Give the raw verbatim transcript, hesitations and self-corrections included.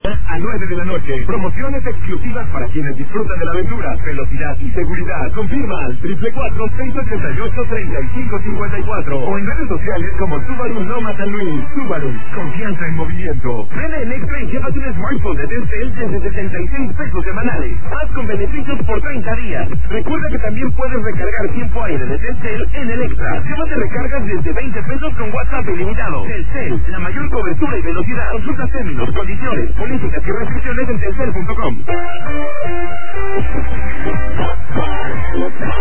A nueve de la noche. Promociones exclusivas para quienes disfrutan de la aventura, velocidad y seguridad. Confirma al triple cuatro, seis ochenta y ocho, treinta y cinco cincuenta y cuatro o en redes sociales como Subaru Noma San Luis. Subaru, confianza en movimiento. Ven en Extra y llévate un smartphone de Telcel desde setenta y seis pesos semanales. Haz con beneficios por treinta días. Recuerda que también puedes recargar tiempo aire de Telcel en el Extra. Llévate recargas desde veinte pesos con WhatsApp ilimitado. Telcel, la mayor cobertura y velocidad. Consulta términos, condiciones, políticas y restricciones en telcel punto com.